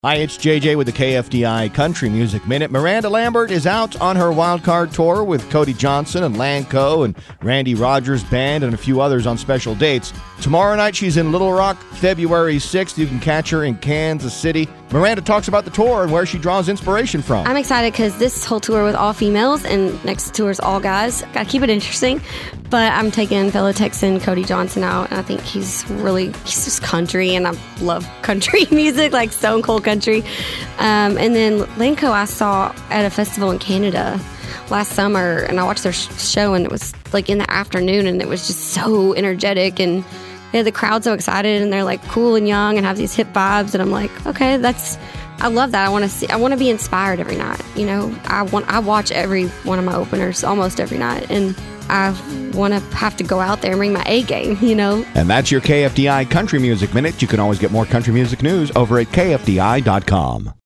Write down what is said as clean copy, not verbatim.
Hi, it's JJ with the KFDI Country Music Minute. Miranda Lambert is out on her wildcard tour with Cody Johnson and Lanco and Randy Rogers Band and a few others on special dates. Tomorrow night, she's in Little Rock, February 6th. You can catch her in Kansas City. Miranda talks about the tour and where she draws inspiration from. I'm excited because this whole tour was all females and next tour is all guys. Got to keep it interesting. But I'm taking fellow Texan Cody Johnson out, and I think he's just country, and I love country music, like Stone Cold country. And then Lanco I saw at a festival in Canada last summer, and I watched their show, and it was like in the afternoon, and it was just so energetic, and they had the crowd so excited, and they're like cool and young and have these hip vibes, and I'm like, okay, I love that. I want to be inspired every night. You know, I watch every one of my openers almost every night, and I want to have to go out there and bring my A game, you know. And that's your KFDI Country Music Minute. You can always get more country music news over at KFDI.com.